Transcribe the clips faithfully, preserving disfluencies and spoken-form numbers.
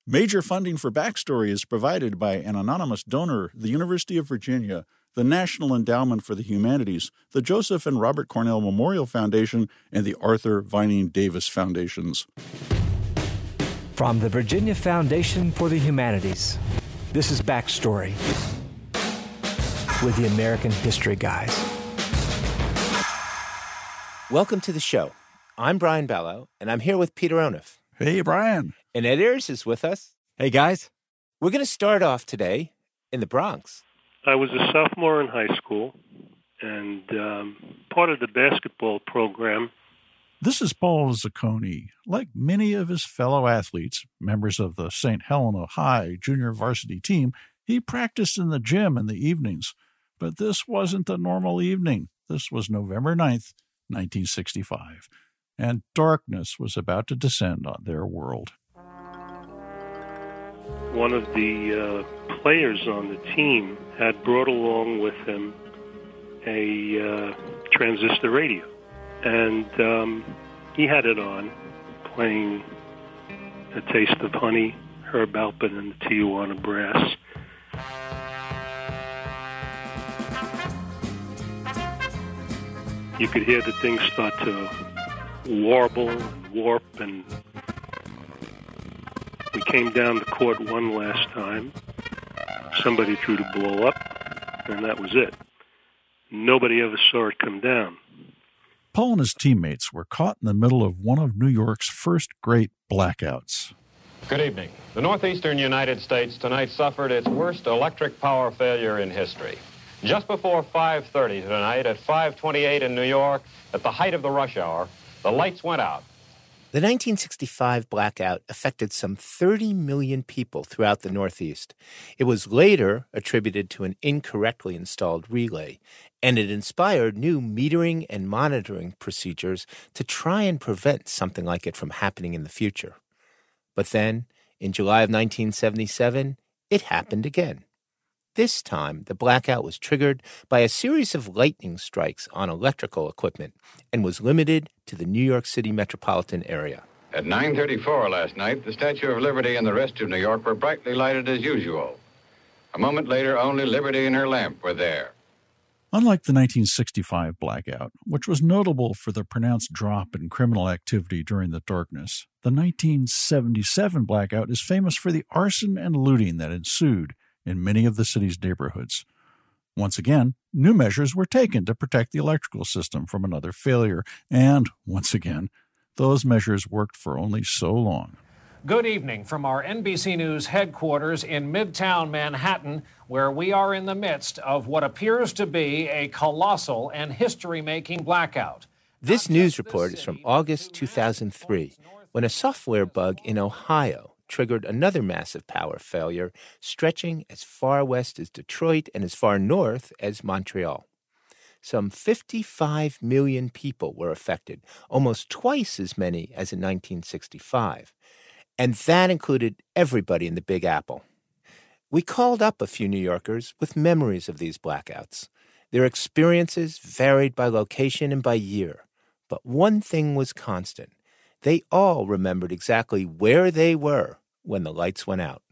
Major funding for Backstory is provided by an anonymous donor, the University of Virginia, the National Endowment for the Humanities, the Joseph and Robert Cornell Memorial Foundation, and the Arthur Vining Davis Foundations. From the Virginia Foundation for the Humanities, this is Backstory with the American History Guys. Welcome to the show. I'm Brian Ballo, and I'm here with Peter Onuf. Hey, Brian. And Ed Ayers is with us. Hey, guys. We're going to start off today in the Bronx. I was a sophomore in high school and um, part of the basketball program. This is Paul Zacconi. Like many of his fellow athletes, members of the Saint Helena High junior varsity team, he practiced in the gym in the evenings. But this wasn't the normal evening. This was November ninth, nineteen sixty-five, and darkness was about to descend on their world. One of the uh, players on the team had brought along with him a uh, transistor radio. And um, he had it on, playing A Taste of Honey, Herb Alpert and the Tijuana Brass. You could hear the thing start to warble and warp, and we came down the court one last time. Somebody threw the ball up, and that was it. Nobody ever saw it come down. Paul and his teammates were caught in the middle of one of New York's first great blackouts. Good evening. The northeastern United States tonight suffered its worst electric power failure in history. Just before five thirty tonight at five twenty-eight in New York, at the height of the rush hour, the lights went out. The nineteen sixty-five blackout affected some thirty million people throughout the Northeast. It was later attributed to an incorrectly installed relay, and it inspired new metering and monitoring procedures to try and prevent something like it from happening in the future. But then, in July of nineteen seventy-seven, it happened again. This time, the blackout was triggered by a series of lightning strikes on electrical equipment and was limited to the New York City metropolitan area. At nine thirty-four last night, the Statue of Liberty and the rest of New York were brightly lighted as usual. A moment later, only Liberty and her lamp were there. Unlike the nineteen sixty-five blackout, which was notable for the pronounced drop in criminal activity during the darkness, the nineteen seventy-seven blackout is famous for the arson and looting that ensued in many of the city's neighborhoods. Once again, new measures were taken to protect the electrical system from another failure, and once again, those measures worked for only so long. Good evening from our N B C News headquarters in Midtown Manhattan, where we are in the midst of what appears to be a colossal and history-making blackout. This news report is from August two thousand three, when a software bug in Ohio triggered another massive power failure, stretching as far west as Detroit and as far north as Montreal. Some fifty-five million people were affected, almost twice as many as in nineteen sixty-five. And that included everybody in the Big Apple. We called up a few New Yorkers with memories of these blackouts. Their experiences varied by location and by year, but one thing was constant. They all remembered exactly where they were when the lights went out.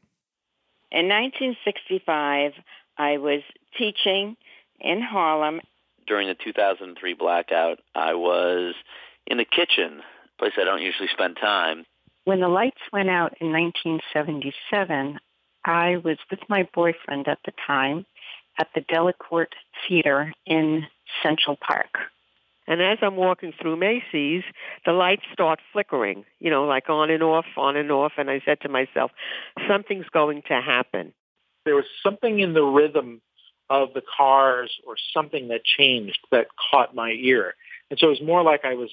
In nineteen sixty-five, I was teaching in Harlem. During the two thousand three blackout, I was in the kitchen, a place I don't usually spend time. When the lights went out in nineteen seventy-seven, I was with my boyfriend at the time at the Delacorte Theater in Central Park. And as I'm walking through Macy's, the lights start flickering, you know, like on and off, on and off. And I said to myself, something's going to happen. There was something in the rhythm of the cars or something that changed that caught my ear. And so it was more like I was,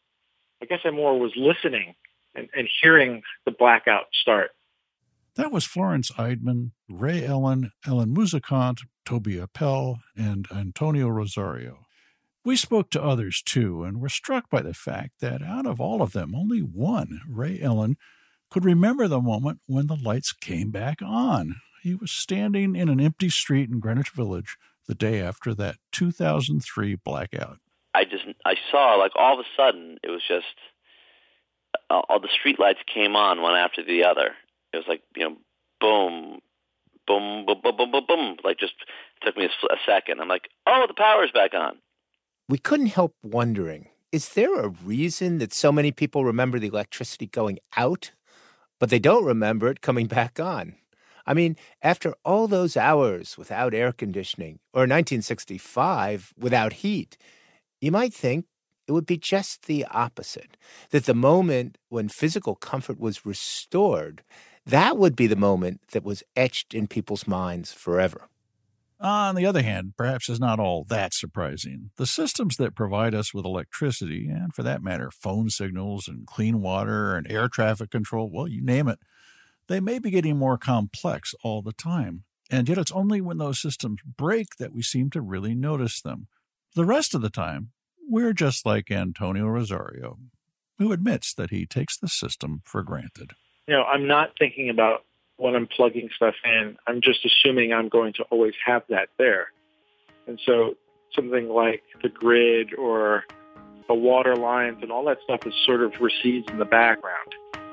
I guess I more was listening and, and hearing the blackout start. That was Florence Eidman, Ray Ellen, Ellen Muzikant, Toby Appel, and Antonio Rosario. We spoke to others, too, and were struck by the fact that out of all of them, only one, Ray Ellen, could remember the moment when the lights came back on. He was standing in an empty street in Greenwich Village the day after that two thousand three blackout. I just, I saw, like, all of a sudden, it was just, uh, all the street lights came on one after the other. It was like, you know, boom, boom, boom, boom, boom, boom, boom. Like just took me a, a second. I'm like, oh, the power's back on. We couldn't help wondering, is there a reason that so many people remember the electricity going out, but they don't remember it coming back on? I mean, after all those hours without air conditioning, or nineteen sixty-five without heat, you might think it would be just the opposite, that the moment when physical comfort was restored, that would be the moment that was etched in people's minds forever. On the other hand, perhaps it's not all that surprising. The systems that provide us with electricity, and for that matter, phone signals and clean water and air traffic control, well, you name it, they may be getting more complex all the time. And yet it's only when those systems break that we seem to really notice them. The rest of the time, we're just like Antonio Rosario, who admits that he takes the system for granted. You know, I'm not thinking about when I'm plugging stuff in. I'm just assuming I'm going to always have that there. And so something like the grid or the water lines and all that stuff is sort of recedes in the background.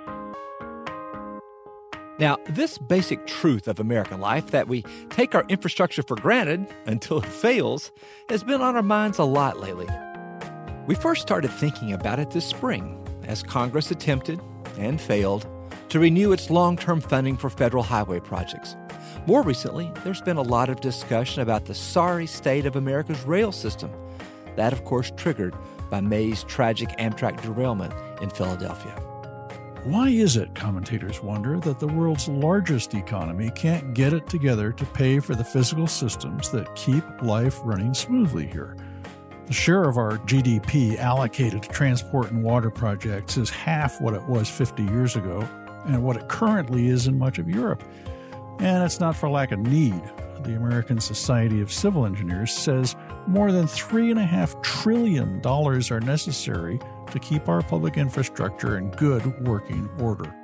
Now, this basic truth of American life, that we take our infrastructure for granted until it fails, has been on our minds a lot lately. We first started thinking about it this spring as Congress attempted, and failed, to renew its long-term funding for federal highway projects. More recently, there's been a lot of discussion about the sorry state of America's rail system. That, of course, triggered by May's tragic Amtrak derailment in Philadelphia. Why is it, commentators wonder, that the world's largest economy can't get it together to pay for the physical systems that keep life running smoothly here? The share of our G D P allocated to transport and water projects is half what it was fifty years ago and what it currently is in much of Europe. And it's not for lack of need. The American Society of Civil Engineers says more than three point five trillion dollars are necessary to keep our public infrastructure in good working order.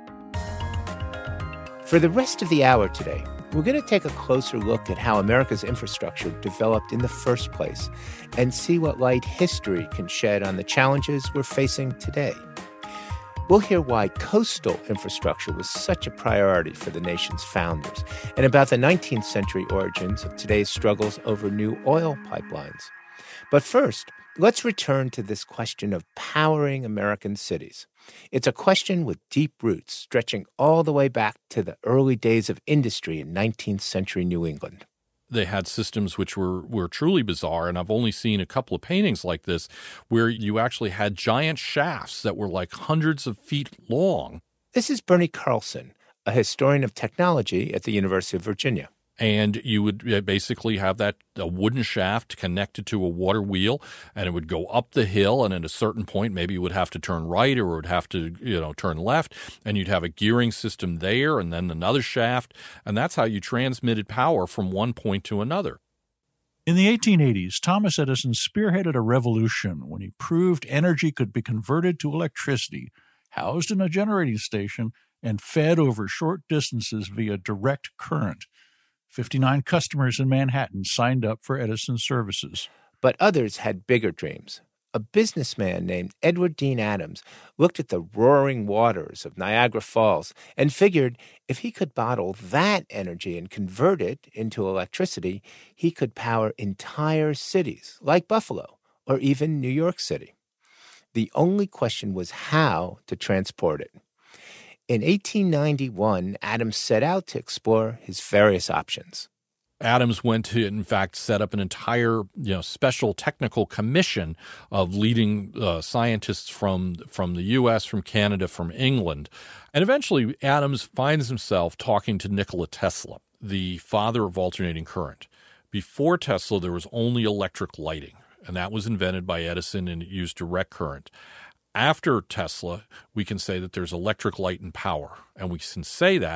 For the rest of the hour today, we're going to take a closer look at how America's infrastructure developed in the first place and see what light history can shed on the challenges we're facing today. We'll hear why coastal infrastructure was such a priority for the nation's founders and about the nineteenth century origins of today's struggles over new oil pipelines. But first, let's return to this question of powering American cities. It's a question with deep roots stretching all the way back to the early days of industry in nineteenth century New England. They had systems which were, were truly bizarre, and I've only seen a couple of paintings like this where you actually had giant shafts that were like hundreds of feet long. This is Bernie Carlson, a historian of technology at the University of Virginia. And you would basically have that a wooden shaft connected to a water wheel, and it would go up the hill, and at a certain point, maybe you would have to turn right or would have to, you know, turn left, and you'd have a gearing system there and then another shaft, and that's how you transmitted power from one point to another. In the eighteen eighties, Thomas Edison spearheaded a revolution when he proved energy could be converted to electricity, housed in a generating station, and fed over short distances via direct current. fifty-nine customers in Manhattan signed up for Edison's services. But others had bigger dreams. A businessman named Edward Dean Adams looked at the roaring waters of Niagara Falls and figured if he could bottle that energy and convert it into electricity, he could power entire cities like Buffalo or even New York City. The only question was how to transport it. In eighteen ninety-one, Adams set out to explore his various options. Adams went to, in fact, set up an entire, you know, special technical commission of leading uh, scientists from from the U S, from Canada, from England. And eventually, Adams finds himself talking to Nikola Tesla, the father of alternating current. Before Tesla, there was only electric lighting, and that was invented by Edison, and it used direct current. After Tesla, we can say that there's electric light and power, and we can say that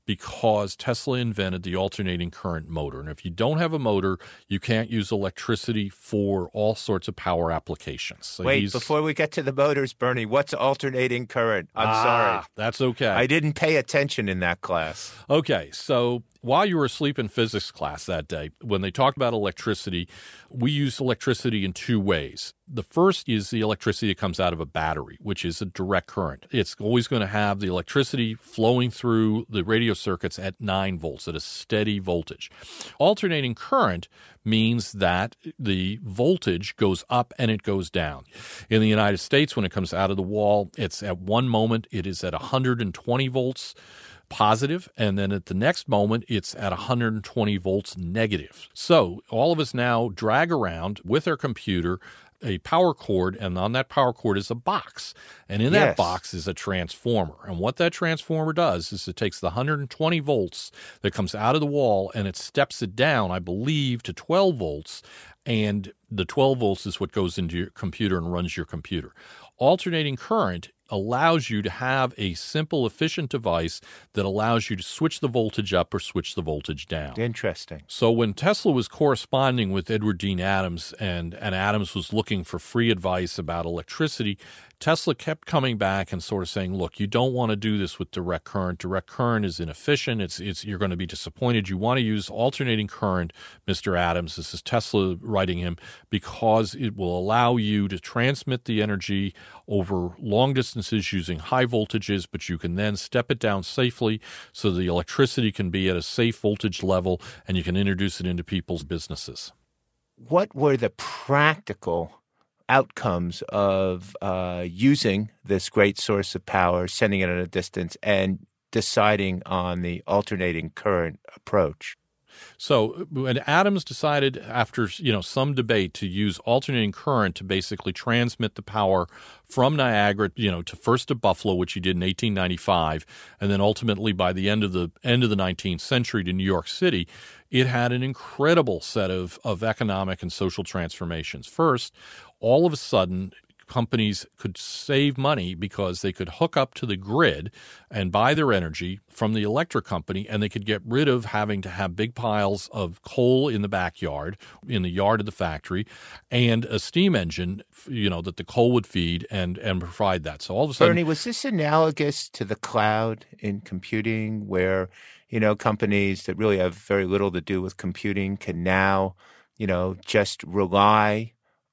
because Tesla invented the alternating current motor. And if you don't have a motor, you can't use electricity for all sorts of power applications. So Wait, before we get to the motors, Bernie, what's alternating current? I'm ah, sorry. That's okay. I didn't pay attention in that class. Okay, so while you were asleep in physics class that day, when they talked about electricity, we use electricity in two ways. The first is the electricity that comes out of a battery, which is a direct current. It's always going to have the electricity flowing through the radio circuits at nine volts, at a steady voltage. Alternating current means that the voltage goes up and it goes down. In the United States, when it comes out of the wall, it's at one moment, it is at one hundred twenty volts positive, and then at the next moment, it's at one hundred twenty volts negative. So all of us now drag around with our computer a power cord, and on that power cord is a box. And in that Yes. box is a transformer. And what that transformer does is it takes the one hundred twenty volts that comes out of the wall and it steps it down, I believe, to twelve volts. And the twelve volts is what goes into your computer and runs your computer. Alternating current allows you to have a simple, efficient device that allows you to switch the voltage up or switch the voltage down. Interesting. So when Tesla was corresponding with Edward Dean Adams and, and Adams was looking for free advice about electricity, Tesla kept coming back and sort of saying, look, you don't want to do this with direct current. Direct current is inefficient. It's, it's, you're going to be disappointed. You want to use alternating current, Mister Adams. This is Tesla writing him, because it will allow you to transmit the energy over long distances using high voltages, but you can then step it down safely so the electricity can be at a safe voltage level and you can introduce it into people's businesses. What were the practical outcomes of uh, using this great source of power, sending it at a distance, and deciding on the alternating current approach? So when Adams decided, after you know some debate, to use alternating current to basically transmit the power from Niagara, you know, to first to Buffalo, which he did in eighteen ninety-five, and then ultimately by the end of the end of the nineteenth century to New York City, it had an incredible set of of economic and social transformations. First, all of a sudden, companies could save money because they could hook up to the grid and buy their energy from the electric company, and they could get rid of having to have big piles of coal in the backyard, in the yard of the factory, and a steam engine, you know, that the coal would feed and, and provide that. So all of a sudden— Bernie, was this analogous to the cloud in computing, where, you know, companies that really have very little to do with computing can now, you know, just rely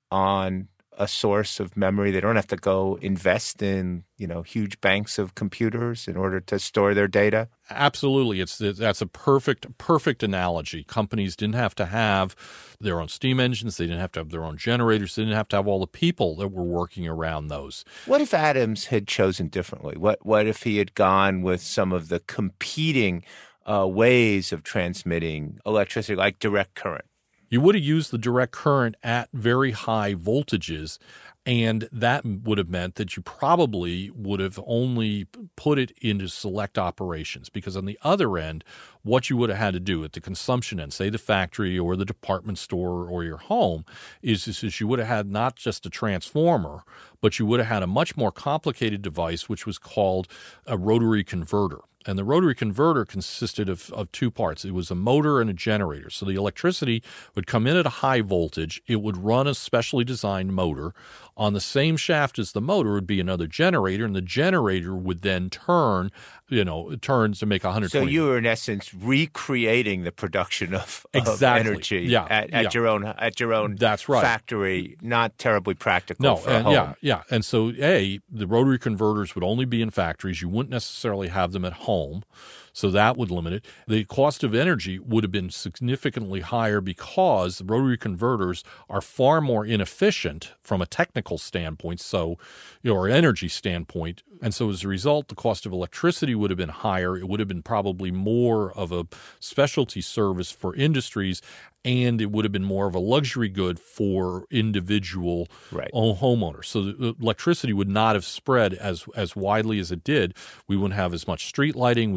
on a source of memory? They don't have to go invest in, you know, huge banks of computers in order to store their data? Absolutely. It's that's a perfect, perfect analogy. Companies didn't have to have their own steam engines. They didn't have to have their own generators. They didn't have to have all the people that were working around those. What if Adams had chosen differently? What, what if he had gone with some of the competing uh, ways of transmitting electricity, like direct current? You would have used the direct current at very high voltages, and that would have meant that you probably would have only put it into select operations, because on the other end, what you would have had to do at the consumption end, say the factory or the department store or your home, is, is, is you would have had not just a transformer, but you would have had a much more complicated device, which was called a rotary converter. And the rotary converter consisted of, of two parts. It was a motor and a generator. So the electricity would come in at a high voltage. It would run a specially designed motor. On the same shaft as the motor would be another generator, and the generator would then turn, you know, it turns to make one hundred twenty. So you were, in essence, recreating the production of, exactly. of energy yeah. at, at yeah. your own at your own That's right. factory. Not terribly practical no, for and, a home. Yeah, yeah. And so, A, the rotary converters would only be in factories. You wouldn't necessarily have them at home. So that would limit it. The cost of energy would have been significantly higher because the rotary converters are far more inefficient from a technical standpoint, so, you know, or energy standpoint. And so as a result, the cost of electricity would have been higher. It would have been probably more of a specialty service for industries, and it would have been more of a luxury good for individual right. homeowners. So the electricity would not have spread as as widely as it did. We wouldn't have as much street lighting. We wouldn't have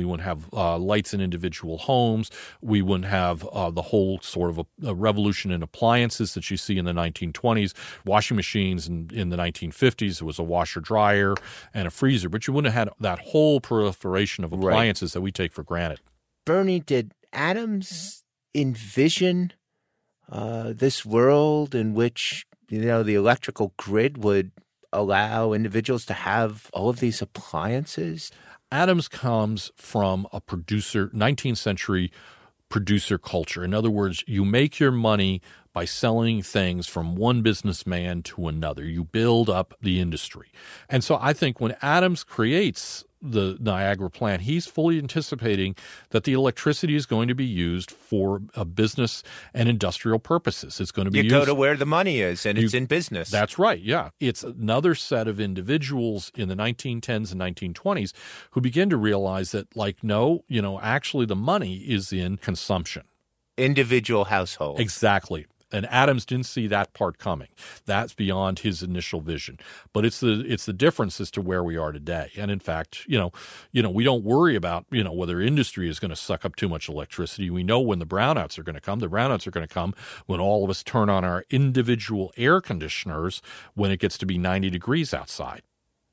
have uh, lights in individual homes. We wouldn't have uh, the whole sort of a, a revolution in appliances that you see in the nineteen twenties. Washing machines in, in the nineteen fifties, it was a washer dryer and a freezer, but you wouldn't have had that whole proliferation of appliances right. that we take for granted. Bernie, did Adams envision uh, this world in which, you know, the electrical grid would allow individuals to have all of these appliances? Adams comes from a producer, nineteenth century producer culture. In other words, you make your money by selling things from one businessman to another. You build up the industry. And so I think when Adams creates the Niagara plant, he's fully anticipating that the electricity is going to be used for a business and industrial purposes. It's going to be you used. You go to where the money is, and you, it's in business. That's right, yeah. It's another set of individuals in the nineteen tens and nineteen twenties who begin to realize that, like, no, you know, actually the money is in consumption. Individual households. Exactly. And Adams didn't see that part coming. That's beyond his initial vision. But it's the it's the difference as to where we are today. And in fact, you know, you know, we don't worry about, you know, whether industry is going to suck up too much electricity. We know when the brownouts are going to come. The brownouts are going to come when all of us turn on our individual air conditioners when it gets to be ninety degrees outside.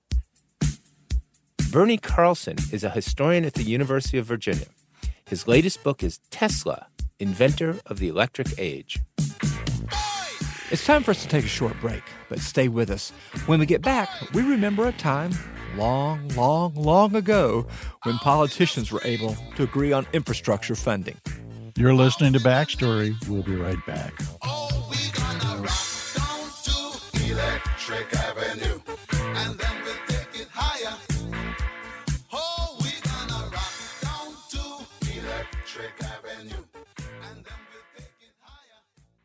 Bernie Carlson is a historian at the University of Virginia. His latest book is Tesla, Inventor of the Electric Age. It's time for us to take a short break, but stay with us. When we get back, we remember a time long, long, long ago when politicians were able to agree on infrastructure funding. You're listening to Backstory. We'll be right back. Oh, we gonna rock down to Electric Avenue, and then we'll take it higher. Oh, we gonna rock down to Electric Avenue, and then we'll take it higher.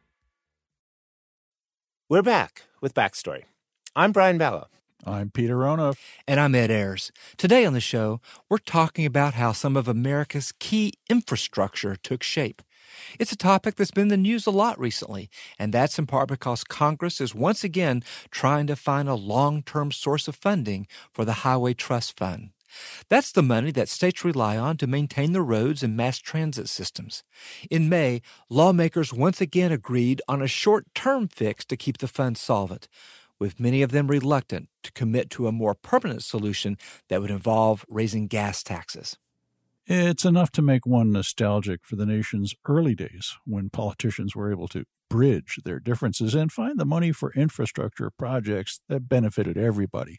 We're back with Backstory. I'm Brian Ballo. I'm Peter Onuf. And I'm Ed Ayers. Today on the show, we're talking about how some of America's key infrastructure took shape. It's a topic that's been in the news a lot recently, and that's in part because Congress is once again trying to find a long-term source of funding for the Highway Trust Fund. That's the money that states rely on to maintain the roads and mass transit systems. In May, lawmakers once again agreed on a short-term fix to keep the fund solvent, with many of them reluctant to commit to a more permanent solution that would involve raising gas taxes. It's enough to make one nostalgic for the nation's early days when politicians were able to bridge their differences and find the money for infrastructure projects that benefited everybody.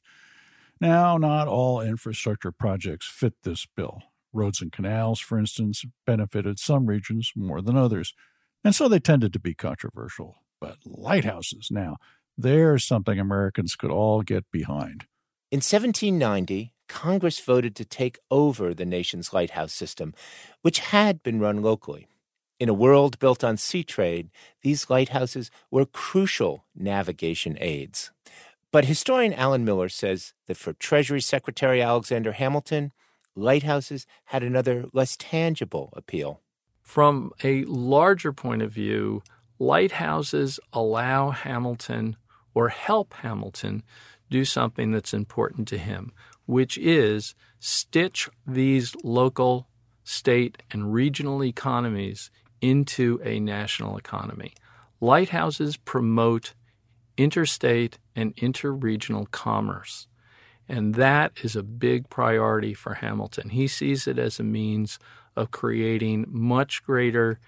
Now, not all infrastructure projects fit this bill. Roads and canals, for instance, benefited some regions more than others, and so they tended to be controversial. But lighthouses, now, there's something Americans could all get behind. In seventeen ninety, Congress voted to take over the nation's lighthouse system, which had been run locally. In a world built on sea trade, these lighthouses were crucial navigation aids. But historian Alan Miller says that for Treasury Secretary Alexander Hamilton, lighthouses had another less tangible appeal. From a larger point of view, lighthouses allow Hamilton or help Hamilton do something that's important to him, which is stitch these local, state, and regional economies into a national economy. Lighthouses promote interstate and interregional commerce, and that is a big priority for Hamilton. He sees it as a means of creating much greater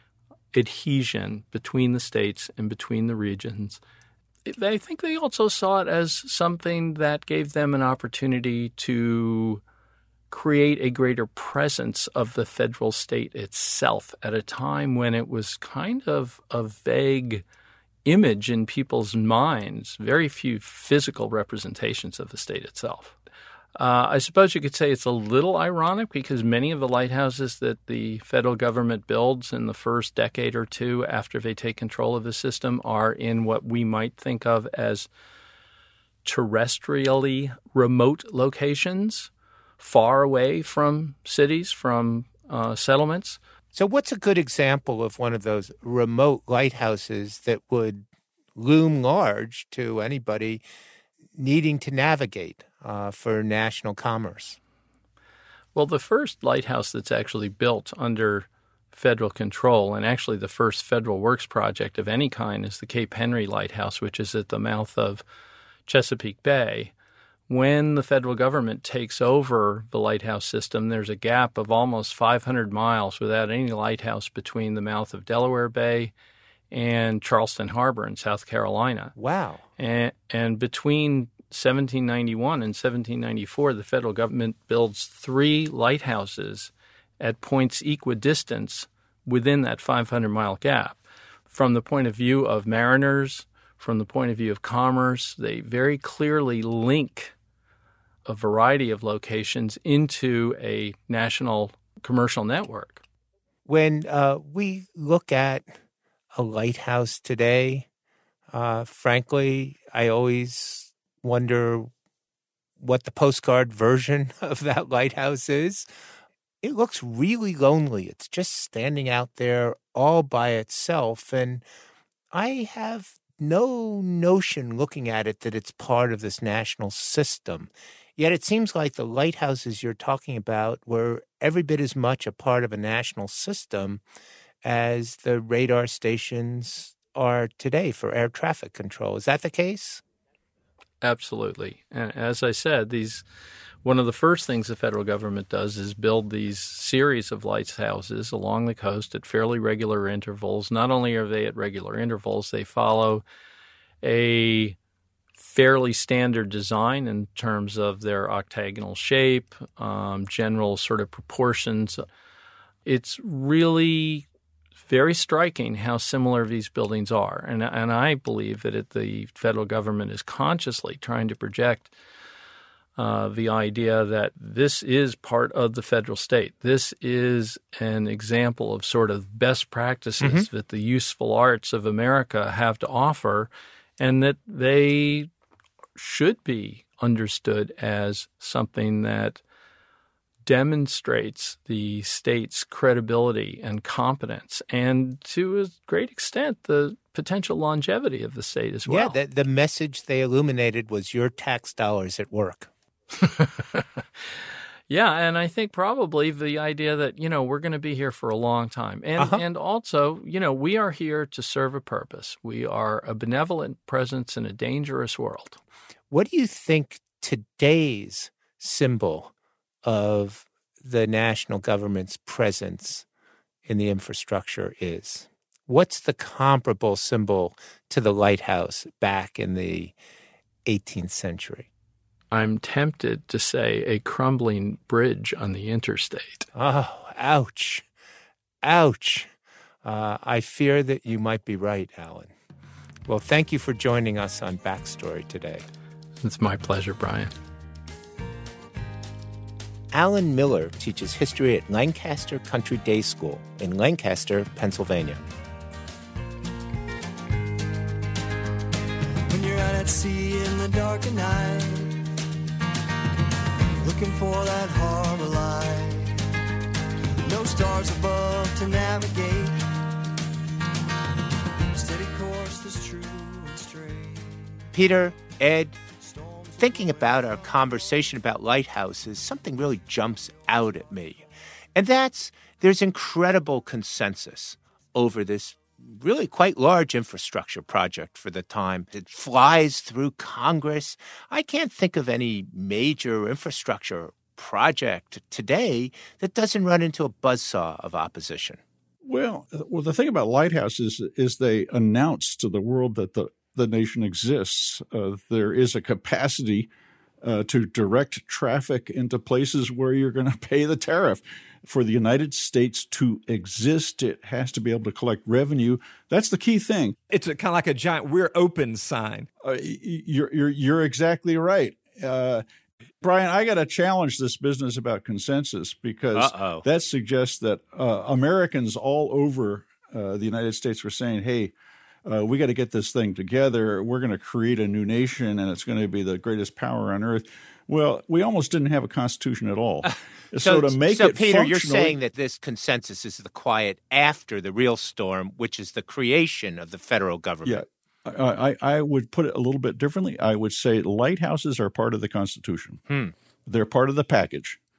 adhesion between the states and between the regions. I think they also saw it as something that gave them an opportunity to create a greater presence of the federal state itself at a time when it was kind of a vague image in people's minds, very few physical representations of the state itself. Uh, I suppose you could say it's a little ironic because many of the lighthouses that the federal government builds in the first decade or two after they take control of the system are in what we might think of as terrestrially remote locations, far away from cities, from uh, settlements. So what's a good example of one of those remote lighthouses that would loom large to anybody needing to navigate uh, for national commerce? Well, the first lighthouse that's actually built under federal control, and actually the first federal works project of any kind, is the Cape Henry Lighthouse, which is at the mouth of Chesapeake Bay. When the federal government takes over the lighthouse system, there's a gap of almost five hundred miles without any lighthouse between the mouth of Delaware Bay and Charleston Harbor in South Carolina. Wow. And, and between seventeen ninety-one and seventeen ninety-four, the federal government builds three lighthouses at points equidistant within that five hundred mile gap. From the point of view of mariners, from the point of view of commerce, they very clearly link a variety of locations into a national commercial network. When uh, we look at a lighthouse today, uh, frankly, I always wonder what the postcard version of that lighthouse is. It looks really lonely. It's just standing out there all by itself. And I have no notion looking at it that it's part of this national system. Yet it seems like the lighthouses you're talking about were every bit as much a part of a national system as the radar stations are today for air traffic control. Is that the case? Absolutely. And as I said, these one of the first things the federal government does is build these series of lighthouses along the coast at fairly regular intervals. Not only are they at regular intervals, they follow a fairly standard design in terms of their octagonal shape, um, general sort of proportions. It's really very striking how similar these buildings are. And, and I believe that it, the federal government is consciously trying to project uh, the idea that this is part of the federal state. This is an example of sort of best practices mm-hmm. that the useful arts of America have to offer, and that they should be understood as something that demonstrates the state's credibility and competence, and to a great extent, the potential longevity of the state as well. Yeah, the, the message they illuminated was your tax dollars at work. Yeah, and I think probably the idea that, you know, we're going to be here for a long time. And uh-huh. and also, you know, we are here to serve a purpose. We are a benevolent presence in a dangerous world. What do you think today's symbol of the national government's presence in the infrastructure is? What's the comparable symbol to the lighthouse back in the eighteenth century? I'm tempted to say a crumbling bridge on the interstate. Oh, ouch. Ouch. Uh, I fear that you might be right, Alan. Well, thank you for joining us on Backstory today. It's my pleasure, Brian. Alan Miller teaches history at Lancaster Country Day School in Lancaster, Pennsylvania. When you're out at sea in the dark of night, looking for that harbor light, no stars above to navigate, steady course that's true and straight. Peter, Ed, thinking about our conversation about lighthouses, something really jumps out at me. And that's there's incredible consensus over this really quite large infrastructure project for the time. It flies through Congress. I can't think of any major infrastructure project today that doesn't run into a buzzsaw of opposition. Well, well, the thing about lighthouses is they announce to the world that the the nation exists. Uh, there is a capacity uh, to direct traffic into places where you're going to pay the tariff. For the United States to exist, it has to be able to collect revenue. That's the key thing. It's a, kind of like a giant "we're open" sign. Uh, you're, you're, you're exactly right. Uh, Brian, I got to challenge this business about consensus because Uh-oh. that suggests that uh, Americans all over uh, the United States were saying, hey, Uh, we got to get this thing together. We're going to create a new nation, and it's going to be the greatest power on earth. Well, we almost didn't have a constitution at all. so, so to make so it Peter, you're functional, saying that this consensus is the quiet after the real storm, which is the creation of the federal government. Yeah, I, I, I would put it a little bit differently. I would say lighthouses are part of the Constitution. Hmm. They're part of the package.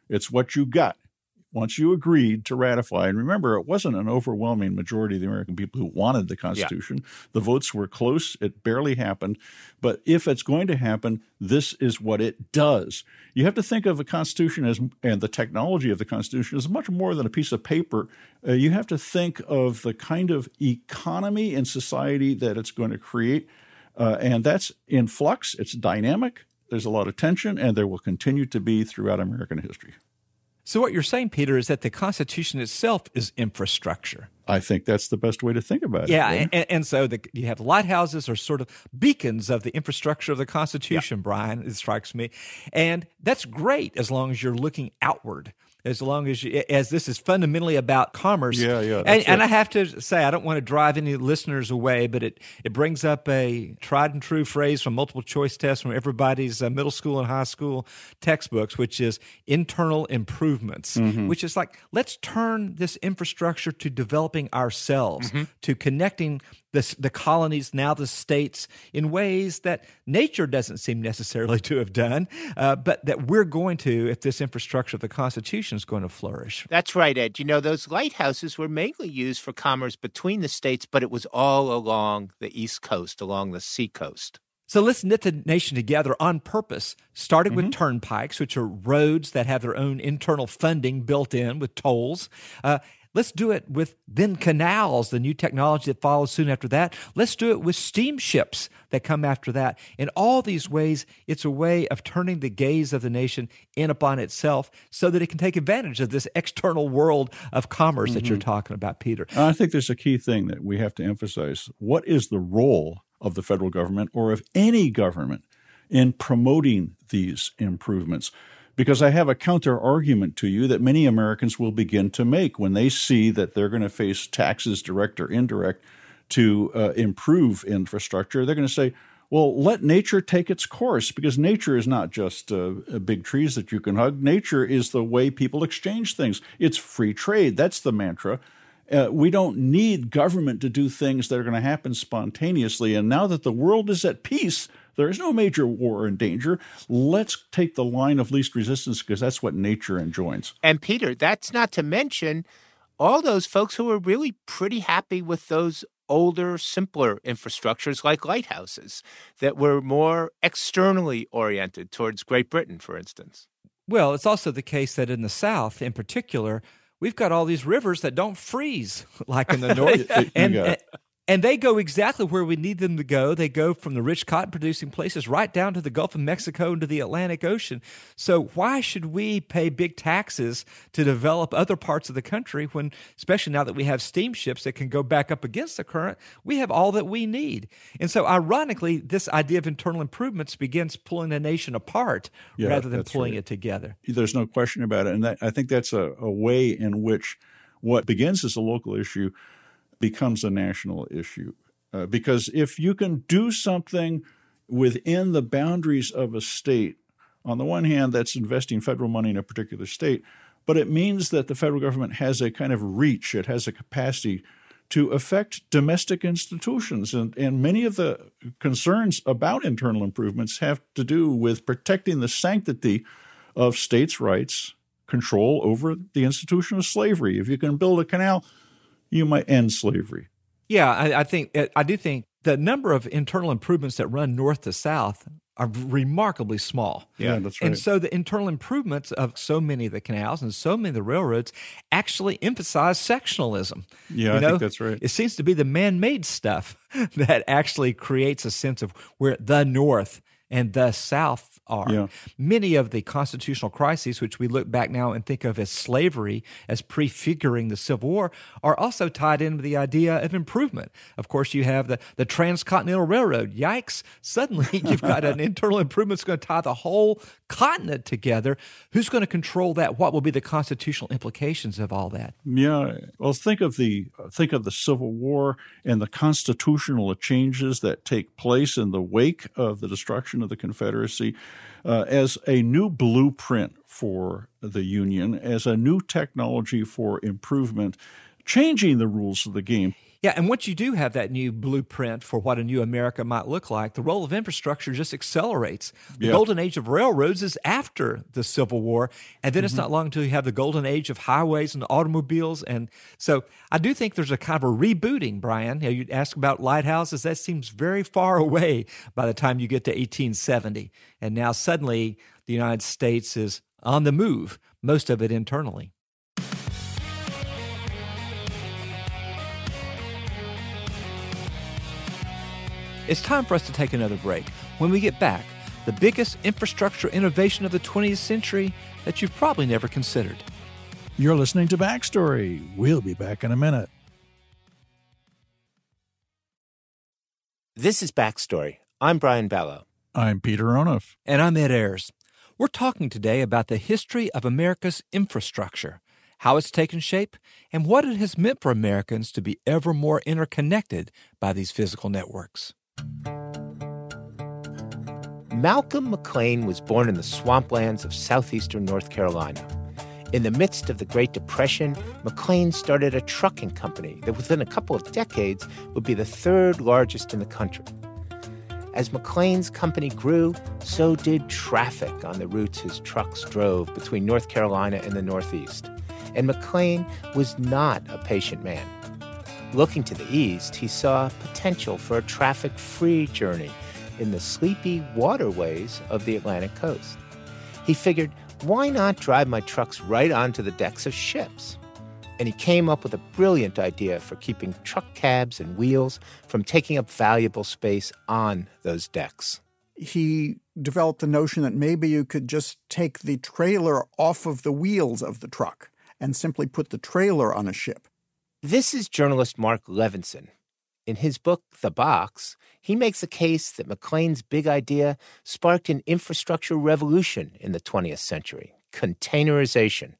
It's what you got once you agreed to ratify. And remember, it wasn't an overwhelming majority of the American people who wanted the Constitution. Yeah. The votes were close. It barely happened. But if it's going to happen, this is what it does. You have to think of the Constitution as, and the technology of the Constitution as much more than a piece of paper. Uh, you have to think of the kind of economy and society that it's going to create. Uh, and that's in flux. It's dynamic. There's a lot of tension, and there will continue to be throughout American history. So what you're saying, Peter, is that the Constitution itself is infrastructure. I think that's the best way to think about it. Yeah, and, and so the, you have lighthouses are sort of beacons of the infrastructure of the Constitution, yeah. Brian, it strikes me. And that's great as long as you're looking outward. As long as you, as this is fundamentally about commerce. Yeah, yeah. And, and I have to say, I don't want to drive any listeners away, but it, it brings up a tried and true phrase from multiple choice tests from everybody's uh, middle school and high school textbooks, which is internal improvements, mm-hmm. which is like, let's turn this infrastructure to developing ourselves, mm-hmm. to connecting the, the colonies, now the states, in ways that nature doesn't seem necessarily to have done, uh, but that we're going to if this infrastructure of the Constitution is going to flourish. That's right, Ed. You know, those lighthouses were mainly used for commerce between the states, but it was all along the East Coast, along the seacoast. So let's knit the nation together on purpose, starting mm-hmm. with turnpikes, which are roads that have their own internal funding built in with tolls. Uh, Let's do it with then canals, the new technology that follows soon after that. Let's do it with steamships that come after that. In all these ways, it's a way of turning the gaze of the nation in upon itself so that it can take advantage of this external world of commerce mm-hmm. that you're talking about, Peter. I think there's a key thing that we have to emphasize. What is the role of the federal government or of any government in promoting these improvements? Because I have a counter argument to you that many Americans will begin to make when they see that they're going to face taxes, direct or indirect, to uh, improve infrastructure. They're going to say, well, let nature take its course, because nature is not just uh, big trees that you can hug. Nature is the way people exchange things. It's free trade. That's the mantra. Uh, we don't need government to do things that are going to happen spontaneously. And now that the world is at peace, there is no major war in danger. Let's take the line of least resistance, because that's what nature enjoins. And Peter, that's not to mention all those folks who were really pretty happy with those older, simpler infrastructures like lighthouses that were more externally oriented towards Great Britain, for instance. Well, it's also the case that in the South in particular, we've got all these rivers that don't freeze like in the North. and, and And they go exactly where we need them to go. They go from the rich cotton-producing places right down to the Gulf of Mexico and to the Atlantic Ocean. So why should we pay big taxes to develop other parts of the country when, especially now that we have steamships that can go back up against the current, we have all that we need? And so ironically, this idea of internal improvements begins pulling the nation apart yeah, rather than pulling right. it together. There's no question about it. And that, I think that's a, a way in which what begins as a local issue becomes a national issue. Uh, because if you can do something within the boundaries of a state, on the one hand, that's investing federal money in a particular state, but it means that the federal government has a kind of reach, it has a capacity to affect domestic institutions. And, and many of the concerns about internal improvements have to do with protecting the sanctity of states' rights, control over the institution of slavery. If you can build a canal, you might end slavery. Yeah, I, I think I do think the number of internal improvements that run north to south are remarkably small. Yeah, that's right. And so the internal improvements of so many of the canals and so many of the railroads actually emphasize sectionalism. Yeah, you I know, think that's right. It seems to be the man-made stuff that actually creates a sense of where the North and the South are. Yeah. Many of the constitutional crises, which we look back now and think of as slavery, as prefiguring the Civil War, are also tied in with the idea of improvement. Of course, you have the, the Transcontinental Railroad. Yikes. Suddenly, you've got an internal improvement that's going to tie the whole continent together. Who's going to control that? What will be the constitutional implications of all that? Yeah. Well, think of the think of the Civil War and the constitutional changes that take place in the wake of the destruction of the Confederacy uh, as a new blueprint for the Union, as a new technology for improvement, changing the rules of the game. Yeah, and once you do have that new blueprint for what a new America might look like, the role of infrastructure just accelerates. The Yeah. golden age of railroads is after the Civil War, and then it's Mm-hmm. not long until you have the golden age of highways and automobiles. And so I do think there's a kind of a rebooting, Brian. You know, you ask about lighthouses, that seems very far away by the time you get to eighteen seventy. And now suddenly the United States is on the move, most of it internally. It's time for us to take another break. When we get back, the biggest infrastructure innovation of the twentieth century that you've probably never considered. You're listening to Backstory. We'll be back in a minute. This is Backstory. I'm Brian Ballow. I'm Peter Onuf. And I'm Ed Ayers. We're talking today about the history of America's infrastructure, how it's taken shape, and what it has meant for Americans to be ever more interconnected by these physical networks. Malcolm McLean was born in the swamplands of southeastern North Carolina. In the midst of the Great Depression, McLean started a trucking company that within a couple of decades would be the third largest in the country. As McLean's company grew, so did traffic on the routes his trucks drove between North Carolina and the Northeast. And McLean was not a patient man. Looking to the east, he saw potential for a traffic-free journey in the sleepy waterways of the Atlantic coast. He figured, why not drive my trucks right onto the decks of ships? And he came up with a brilliant idea for keeping truck cabs and wheels from taking up valuable space on those decks. He developed the notion that maybe you could just take the trailer off of the wheels of the truck and simply put the trailer on a ship. This is journalist Mark Levinson. In his book, The Box, he makes a case that McLean's big idea sparked an infrastructure revolution in the twentieth century, containerization.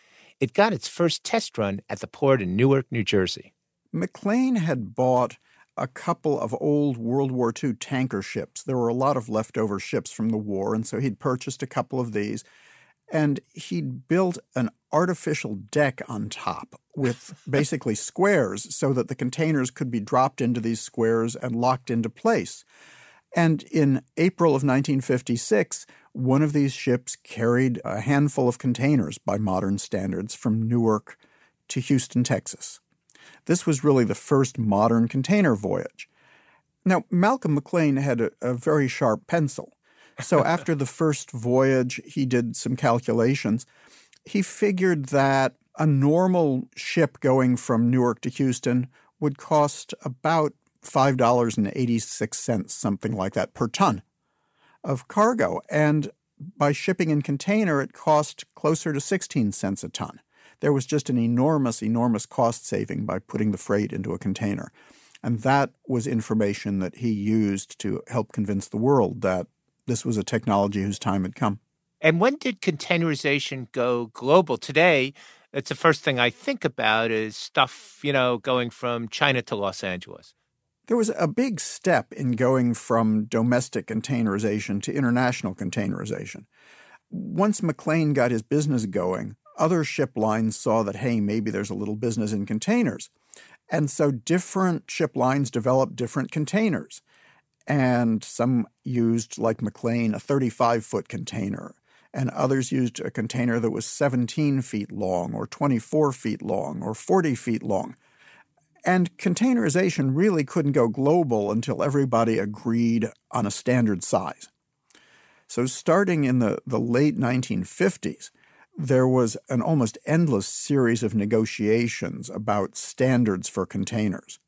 It got its first test run at the port in Newark, New Jersey. McLean had bought a couple of old World War Two tanker ships. There were a lot of leftover ships from the war, and so he'd purchased a couple of these. And he'd built an artificial deck on top with basically squares so that the containers could be dropped into these squares and locked into place. And in April of nineteen fifty-six, one of these ships carried a handful of containers by modern standards from Newark to Houston, Texas. This was really the first modern container voyage. Now, Malcolm McLean had a, a very sharp pencil. So after the first voyage, he did some calculations. He figured that a normal ship going from Newark to Houston would cost about five dollars and eighty-six cents, something like that, per ton of cargo. And by shipping in container, it cost closer to sixteen cents a ton. There was just an enormous, enormous cost saving by putting the freight into a container. And that was information that he used to help convince the world that this was a technology whose time had come. And when did containerization go global? Today, it's the first thing I think about is stuff, you know, going from China to Los Angeles. There was a big step in going from domestic containerization to international containerization. Once McLean got his business going, other ship lines saw that, hey, maybe there's a little business in containers. And so different ship lines developed different containers. And some used, like McLean, a thirty-five foot container. And others used a container that was seventeen feet long or twenty-four feet long or forty feet long. And containerization really couldn't go global until everybody agreed on a standard size. So starting in the, the late nineteen fifties, there was an almost endless series of negotiations about standards for containers.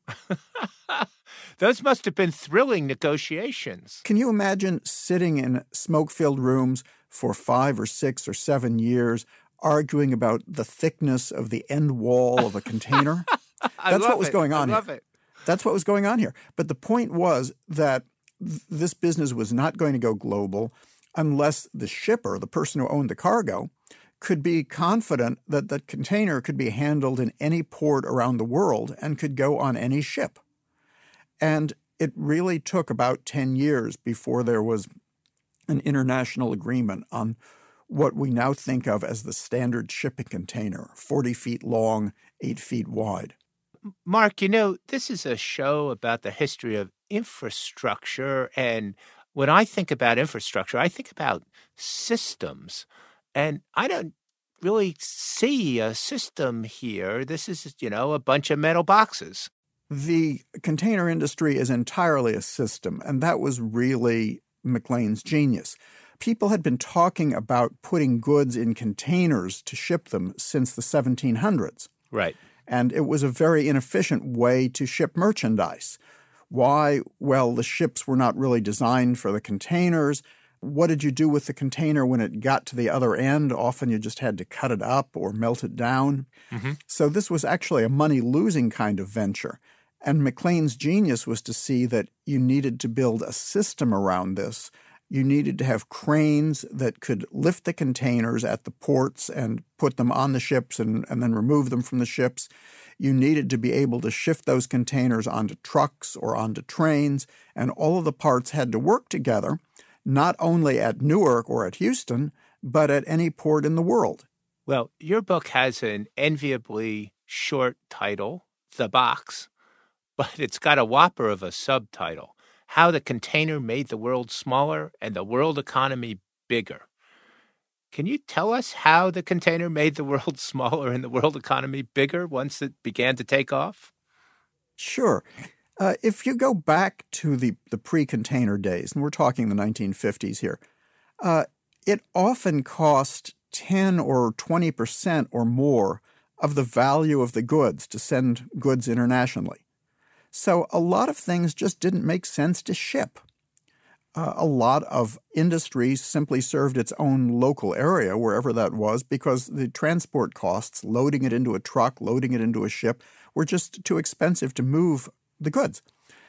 Those must have been thrilling negotiations. Can you imagine sitting in smoke-filled rooms for five or six or seven years arguing about the thickness of the end wall of a container? I That's love what was it. going on I love here. it. That's what was going on here. But the point was that th- this business was not going to go global unless the shipper, the person who owned the cargo, could be confident that the container could be handled in any port around the world and could go on any ship. And it really took about ten years before there was an international agreement on what we now think of as the standard shipping container, forty feet long, eight feet wide. Mark, you know, this is a show about the history of infrastructure. And when I think about infrastructure, I think about systems. And I don't really see a system here. This is, you know, a bunch of metal boxes. The container industry is entirely a system, and that was really McLean's genius. People had been talking about putting goods in containers to ship them since the seventeen hundreds. Right. And it was a very inefficient way to ship merchandise. Why? Well, the ships were not really designed for the containers. What did you do with the container when it got to the other end? Often you just had to cut it up or melt it down. Mm-hmm. So this was actually a money-losing kind of venture. And McLean's genius was to see that you needed to build a system around this. You needed to have cranes that could lift the containers at the ports and put them on the ships and, and then remove them from the ships. You needed to be able to shift those containers onto trucks or onto trains, and all of the parts had to work together, not only at Newark or at Houston, but at any port in the world. Well, your book has an enviably short title, The Box, but it's got a whopper of a subtitle, How the Container Made the World Smaller and the World Economy Bigger. Can you tell us how the container made the world smaller and the world economy bigger once it began to take off? Sure. Uh, if you go back to the, the pre-container days, and we're talking the nineteen fifties here, uh, it often cost ten or twenty percent or more of the value of the goods to send goods internationally. So a lot of things just didn't make sense to ship. Uh, a lot of industry simply served its own local area, wherever that was, because the transport costs, loading it into a truck, loading it into a ship, were just too expensive to move the goods.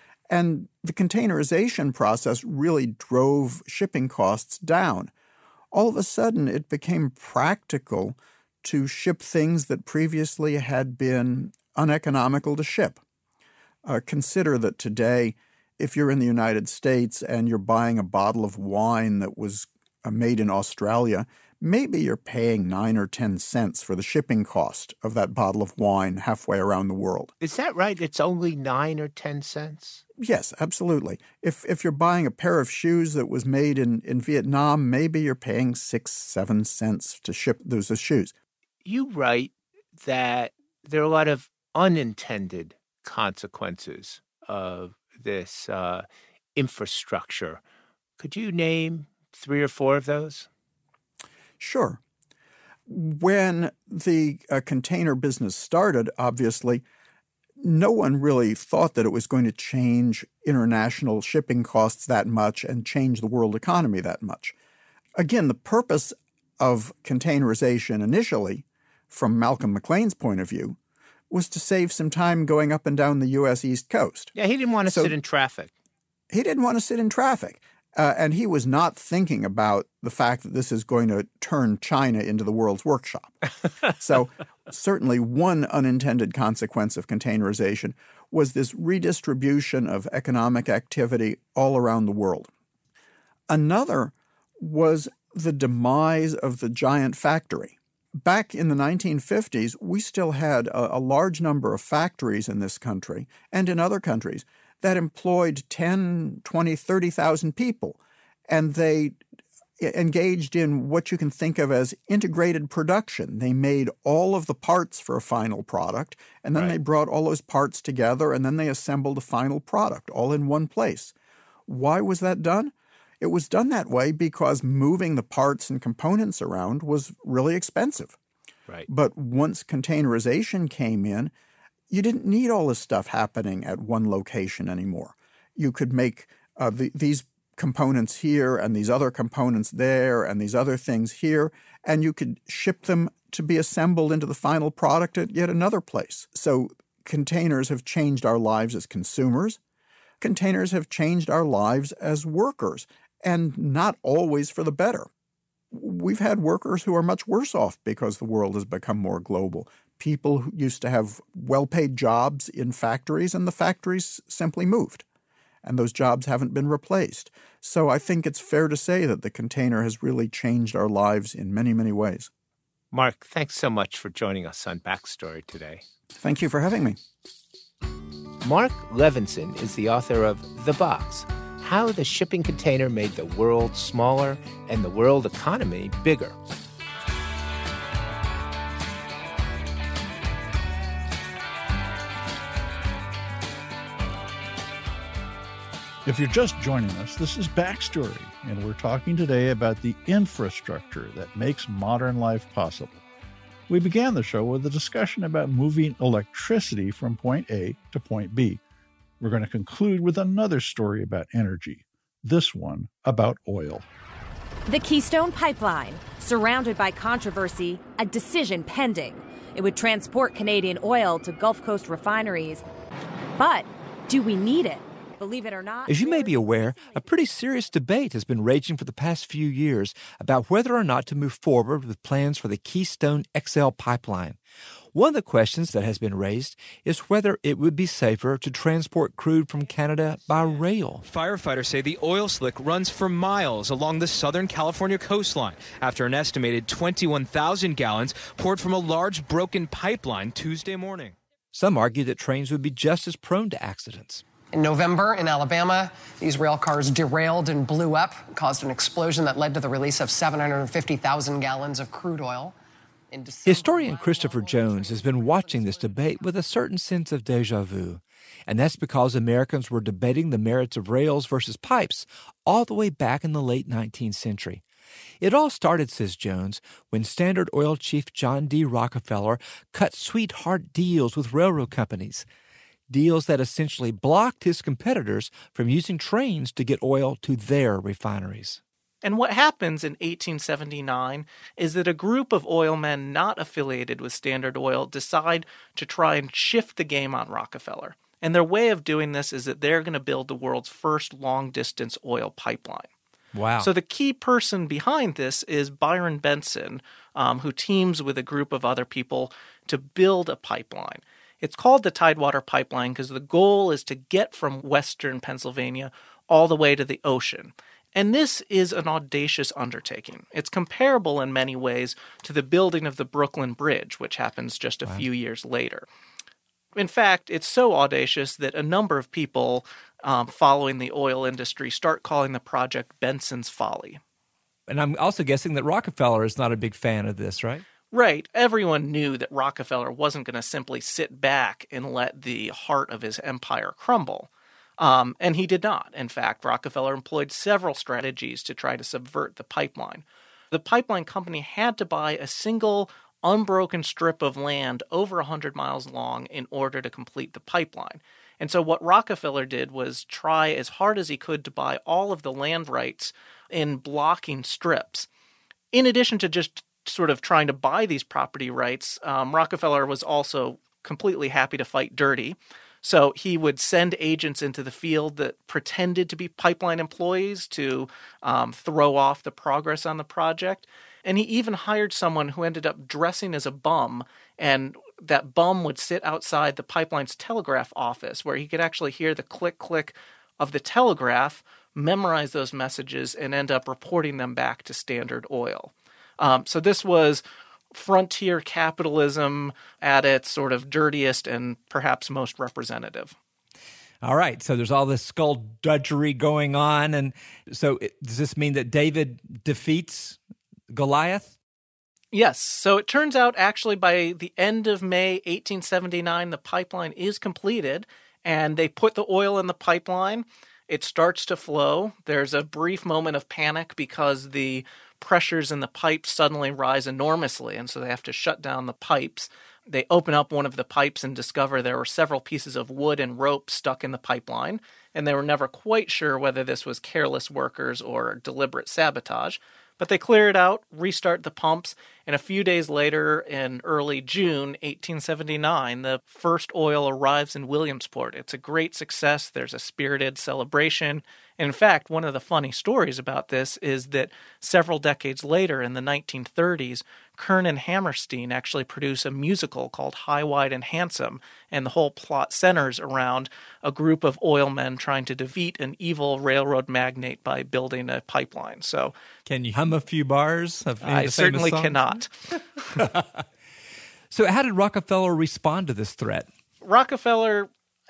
And the containerization process really drove shipping costs down. All of a sudden, it became practical to ship things that previously had been uneconomical to ship. Uh, consider that today, if you're in the United States and you're buying a bottle of wine that was uh, made in Australia, maybe you're paying nine or ten cents for the shipping cost of that bottle of wine halfway around the world. Is that right? It's only nine or ten cents? Yes, absolutely. If if you're buying a pair of shoes that was made in, in Vietnam, maybe you're paying six, seven cents to ship those shoes. You write that there are a lot of unintended consequences of this uh, infrastructure. Could you name three or four of those? Sure. When the uh, container business started, obviously, no one really thought that it was going to change international shipping costs that much and change the world economy that much. Again, the purpose of containerization initially, from Malcolm McLean's point of view, was to save some time going up and down the U S East Coast. Yeah, he didn't want to so sit in traffic. He didn't want to sit in traffic. Uh, and he was not thinking about the fact that this is going to turn China into the world's workshop. So certainly one unintended consequence of containerization was this redistribution of economic activity all around the world. Another was the demise of the giant factory. Back in the nineteen fifties, we still had a, a large number of factories in this country and in other countries that employed ten, twenty, thirty thousand people, and they engaged in what you can think of as integrated production. They made all of the parts for a final product, and then right. they brought all those parts together, and then they assembled a final product all in one place. Why was that done? It was done that way because moving the parts and components around was really expensive. Right. But once containerization came in, you didn't need all this stuff happening at one location anymore. You could make uh, the, these components here and these other components there and these other things here, and you could ship them to be assembled into the final product at yet another place. So containers have changed our lives as consumers. Containers have changed our lives as workers, and not always for the better. We've had workers who are much worse off because the world has become more global. People who used to have well-paid jobs in factories, and the factories simply moved, and those jobs haven't been replaced. So I think it's fair to say that the container has really changed our lives in many, many ways. Mark, thanks so much for joining us on Backstory today. Thank you for having me. Mark Levinson is the author of The Box: How the Shipping Container Made the World Smaller and the World Economy Bigger. If you're just joining us, this is Backstory, and we're talking today about the infrastructure that makes modern life possible. We began the show with a discussion about moving electricity from point A to point B. We're going to conclude with another story about energy, this one about oil. The Keystone Pipeline, surrounded by controversy, a decision pending. It would transport Canadian oil to Gulf Coast refineries. But do we need it? Believe it or not. As you may be aware, a pretty serious debate has been raging for the past few years about whether or not to move forward with plans for the Keystone X L pipeline. One of the questions that has been raised is whether it would be safer to transport crude from Canada by rail. Firefighters say the oil slick runs for miles along the Southern California coastline after an estimated twenty-one thousand gallons poured from a large broken pipeline Tuesday morning. Some argue that trains would be just as prone to accidents. In November, in Alabama, these rail cars derailed and blew up, caused an explosion that led to the release of seven hundred fifty thousand gallons of crude oil. Historian Christopher Jones has been watching this debate with a certain sense of déjà vu, and that's because Americans were debating the merits of rails versus pipes all the way back in the late nineteenth century. It all started, says Jones, when Standard Oil chief John D. Rockefeller cut sweetheart deals with railroad companies. Deals that essentially blocked his competitors from using trains to get oil to their refineries. And what happens in eighteen seventy-nine is that a group of oilmen not affiliated with Standard Oil decide to try and shift the game on Rockefeller. And their way of doing this is that they're going to build the world's first long-distance oil pipeline. Wow. So the key person behind this is Byron Benson, um, who teams with a group of other people to build a pipeline. It's called the Tidewater Pipeline because the goal is to get from western Pennsylvania all the way to the ocean. And this is an audacious undertaking. It's comparable in many ways to the building of the Brooklyn Bridge, which happens just a wow. few years later. In fact, it's so audacious that a number of people um, following the oil industry start calling the project Benson's Folly. And I'm also guessing that Rockefeller is not a big fan of this, right? Right. Everyone knew that Rockefeller wasn't going to simply sit back and let the heart of his empire crumble. Um, and he did not. In fact, Rockefeller employed several strategies to try to subvert the pipeline. The pipeline company had to buy a single unbroken strip of land over one hundred miles long in order to complete the pipeline. And so what Rockefeller did was try as hard as he could to buy all of the land rights in blocking strips. In addition to just sort of trying to buy these property rights, um, Rockefeller was also completely happy to fight dirty. So he would send agents into the field that pretended to be pipeline employees to um, throw off the progress on the project. And he even hired someone who ended up dressing as a bum, and that bum would sit outside the pipeline's telegraph office where he could actually hear the click-click of the telegraph, memorize those messages, and end up reporting them back to Standard Oil. Um, so this was frontier capitalism at its sort of dirtiest and perhaps most representative. All right, so there's all this skullduggery going on, and so it, does this mean that David defeats Goliath? Yes, so it turns out actually by the end of May eighteen seventy-nine, the pipeline is completed, and they put the oil in the pipeline. It starts to flow. There's a brief moment of panic because the pressures in the pipes suddenly rise enormously, and so they have to shut down the pipes. They open up one of the pipes and discover there were several pieces of wood and rope stuck in the pipeline, and they were never quite sure whether this was careless workers or deliberate sabotage. But they clear it out, restart the pumps, and a few days later, in early June eighteen seventy-nine, the first oil arrives in Williamsport. It's a great success. There's a spirited celebration. And in fact, one of the funny stories about this is that several decades later, in the nineteen thirties, Kern and Hammerstein actually produce a musical called High, Wide, and Handsome, and the whole plot centers around a group of oilmen trying to defeat an evil railroad magnate by building a pipeline. So, can you hum a few bars of any I of the certainly famous songs? cannot. So how did Rockefeller respond to this threat? Rockefeller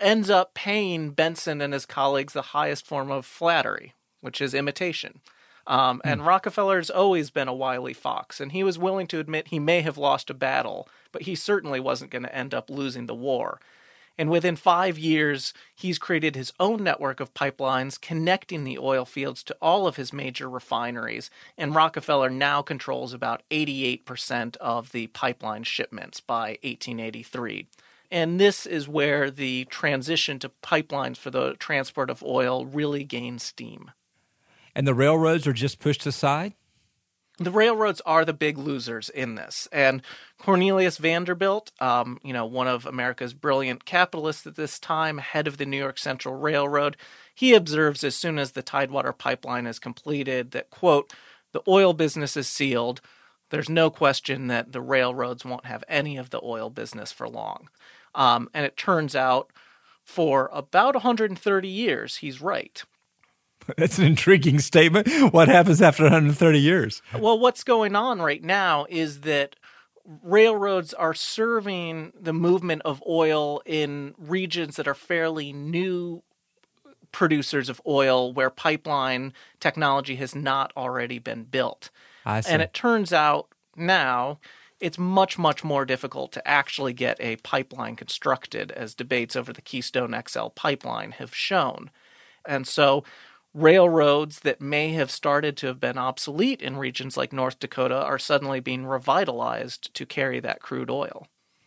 ends up paying Benson and his colleagues the highest form of flattery, which is imitation. Um, and Rockefeller's always been a wily fox, and he was willing to admit he may have lost a battle, but he certainly wasn't going to end up losing the war. And within five years, he's created his own network of pipelines connecting the oil fields to all of his major refineries, and Rockefeller now controls about eighty-eight percent of the pipeline shipments by eighteen eighty-three. And this is where the transition to pipelines for the transport of oil really gains steam. And the railroads are just pushed aside? The railroads are the big losers in this. And Cornelius Vanderbilt, um, you know, one of America's brilliant capitalists at this time, head of the New York Central Railroad, he observes as soon as the Tidewater Pipeline is completed that, quote, the oil business is sealed. There's no question that the railroads won't have any of the oil business for long. Um, and it turns out for about one hundred thirty years, he's right. That's an intriguing statement. What happens after one hundred thirty years? Well, what's going on right now is that railroads are serving the movement of oil in regions that are fairly new producers of oil where pipeline technology has not already been built. I see. And it turns out now it's much, much more difficult to actually get a pipeline constructed, as debates over the Keystone X L pipeline have shown. And so railroads that may have started to have been obsolete in regions like North Dakota are suddenly being revitalized to carry that crude oil.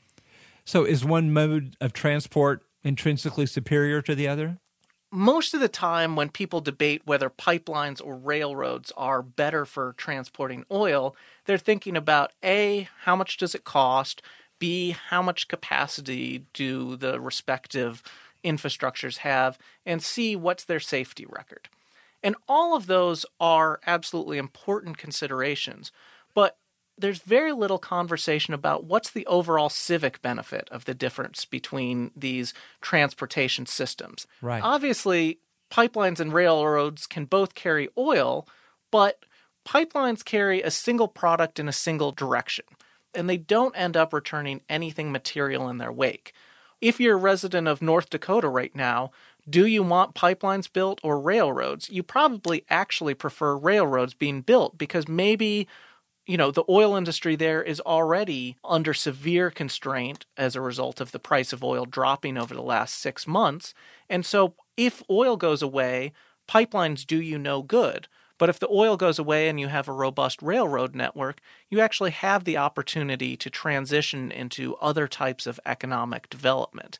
So is one mode of transport intrinsically superior to the other? Most of the time when people debate whether pipelines or railroads are better for transporting oil, they're thinking about A, how much does it cost? B, how much capacity do the respective infrastructures have? And C, what's their safety record? And all of those are absolutely important considerations, but there's very little conversation about what's the overall civic benefit of the difference between these transportation systems. Right. Obviously, pipelines and railroads can both carry oil, but pipelines carry a single product in a single direction, and they don't end up returning anything material in their wake. If you're a resident of North Dakota right now, do you want pipelines built or railroads? You probably actually prefer railroads being built because maybe, you know, the oil industry there is already under severe constraint as a result of the price of oil dropping over the last six months. And so if oil goes away, pipelines do you no good. But if the oil goes away and you have a robust railroad network, you actually have the opportunity to transition into other types of economic development.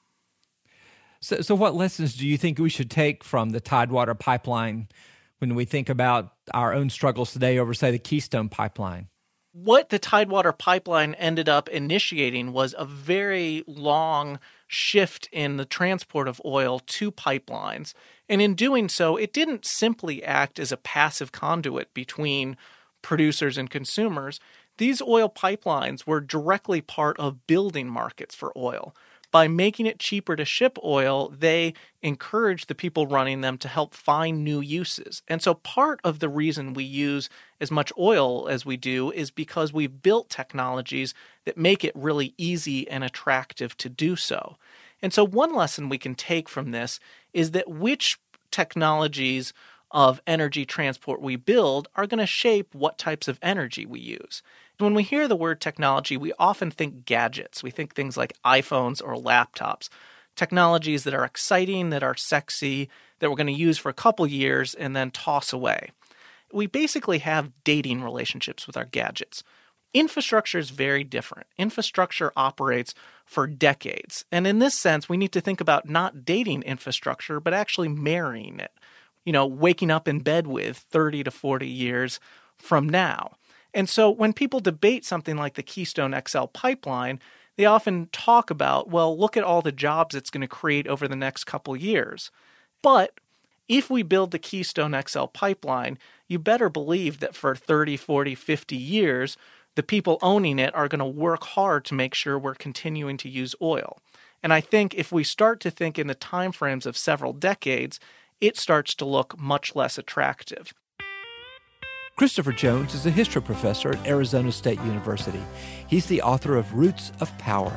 So, so what lessons do you think we should take from the Tidewater Pipeline when we think about our own struggles today over, say, the Keystone Pipeline? What the Tidewater Pipeline ended up initiating was a very long shift in the transport of oil to pipelines. And in doing so, it didn't simply act as a passive conduit between producers and consumers. These oil pipelines were directly part of building markets for oil. By making it cheaper to ship oil, they encourage the people running them to help find new uses. And so part of the reason we use as much oil as we do is because we've built technologies that make it really easy and attractive to do so. And so one lesson we can take from this is that which technologies of energy transport we build are going to shape what types of energy we use. When we hear the word technology, we often think gadgets. We think things like iPhones or laptops, technologies that are exciting, that are sexy, that we're going to use for a couple years and then toss away. We basically have dating relationships with our gadgets. Infrastructure is very different. Infrastructure operates for decades. And in this sense, we need to think about not dating infrastructure, but actually marrying it. You know, waking up in bed with thirty to forty years from now. And so when people debate something like the Keystone X L pipeline, they often talk about, well, look at all the jobs it's going to create over the next couple years. But if we build the Keystone X L pipeline, you better believe that for thirty, forty, fifty years, the people owning it are going to work hard to make sure we're continuing to use oil. And I think if we start to think in the timeframes of several decades, it starts to look much less attractive. Christopher Jones is a history professor at Arizona State University. He's the author of Roots of Power,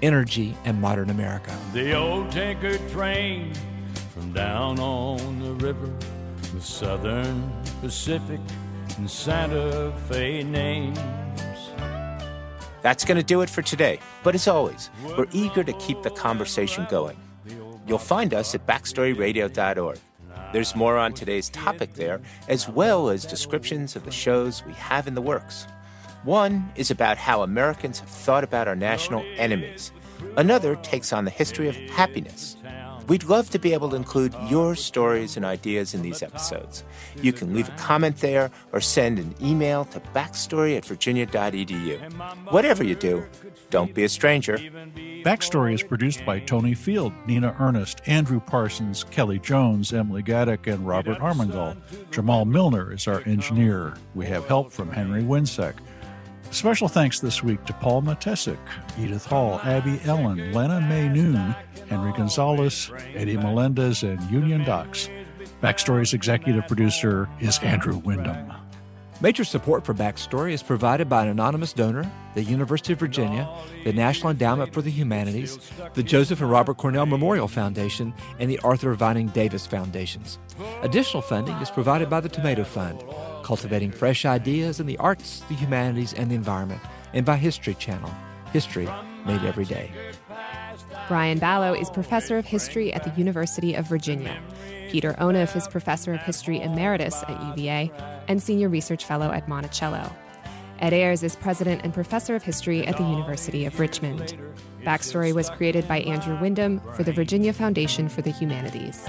energy, and modern America. The old tanker train from down on the river, the Southern Pacific and Santa Fe names. That's going to do it for today. But as always, we're eager to keep the conversation going. You'll find us at backstory radio dot org. There's more on today's topic there, as well as descriptions of the shows we have in the works. One is about how Americans have thought about our national enemies. Another takes on the history of happiness. We'd love to be able to include your stories and ideas in these episodes. You can leave a comment there or send an email to backstory at virginia dot e d u. Whatever you do, don't be a stranger. Backstory is produced by Tony Field, Nina Ernest, Andrew Parsons, Kelly Jones, Emily Gaddick, and Robert Armengol. Jamal Milner is our engineer. We have help from Henry Winsek. Special thanks this week to Paul Matesic, Edith Hall, Abby Ellen, Lena May Noon, Henry Gonzalez, Eddie Melendez, and Union Docs. Backstory's executive producer is Andrew Wyndham. Major support for Backstory is provided by an anonymous donor, the University of Virginia, the National Endowment for the Humanities, the Joseph and Robert Cornell Memorial Foundation, and the Arthur Vining Davis Foundations. Additional funding is provided by the Tomato Fund, cultivating fresh ideas in the arts, the humanities, and the environment, and by History Channel, history made every day. Brian Ballo is professor of history at the University of Virginia. Peter Onuf is professor of history emeritus at U V A and senior research fellow at Monticello. Ed Ayers is president and professor of history at the University of Richmond. Backstory was created by Andrew Wyndham for the Virginia Foundation for the Humanities.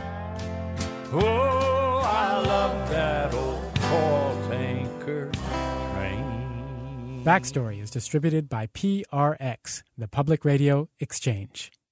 Oh, I love that old tall tanker train. Backstory is distributed by P R X, the Public Radio Exchange.